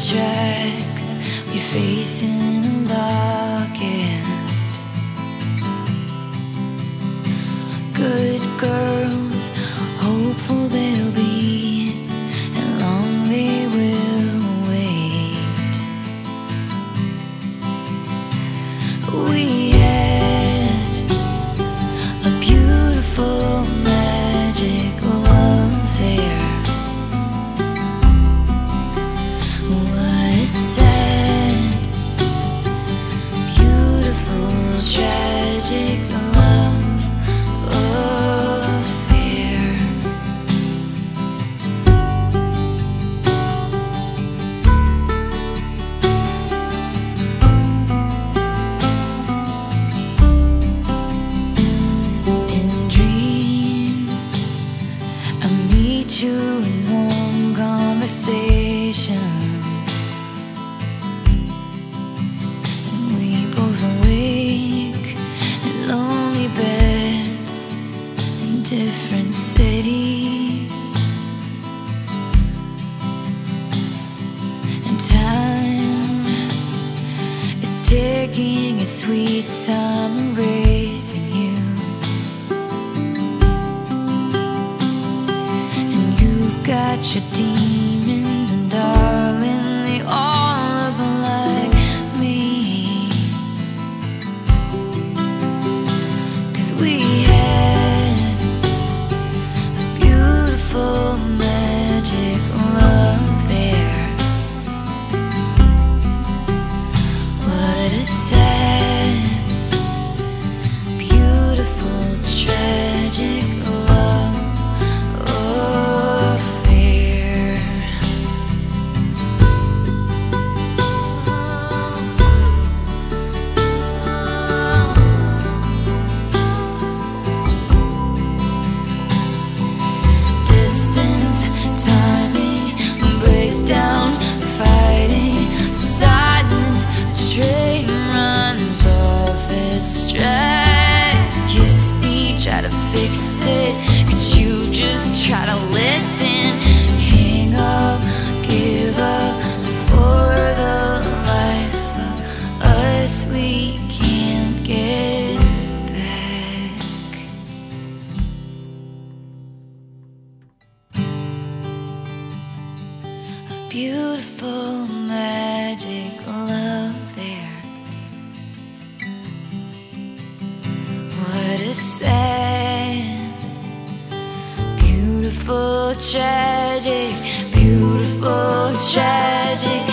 tracks, your face in a locket. Good girls, hopeful they'll be, and long they will wait. We had a beautiful magic love there. What a sad, beautiful, tragic love affair. In dreams, I meet you in warm conversation. Different cities, and time is taking its sweet time, erasing you. And you've got your demons, and darling, they all look like me. 'Cause we magic love there. What a sad, beautiful, tragic love affair. Distance, timing, breakdown, fighting, silence, a train runs off its tracks. Kiss me, try to fix it, could you just try to listen? Hang up, give up, for the life of us we can't get back. Beautiful magic love there. What a sad, beautiful, tragic, beautiful, tragic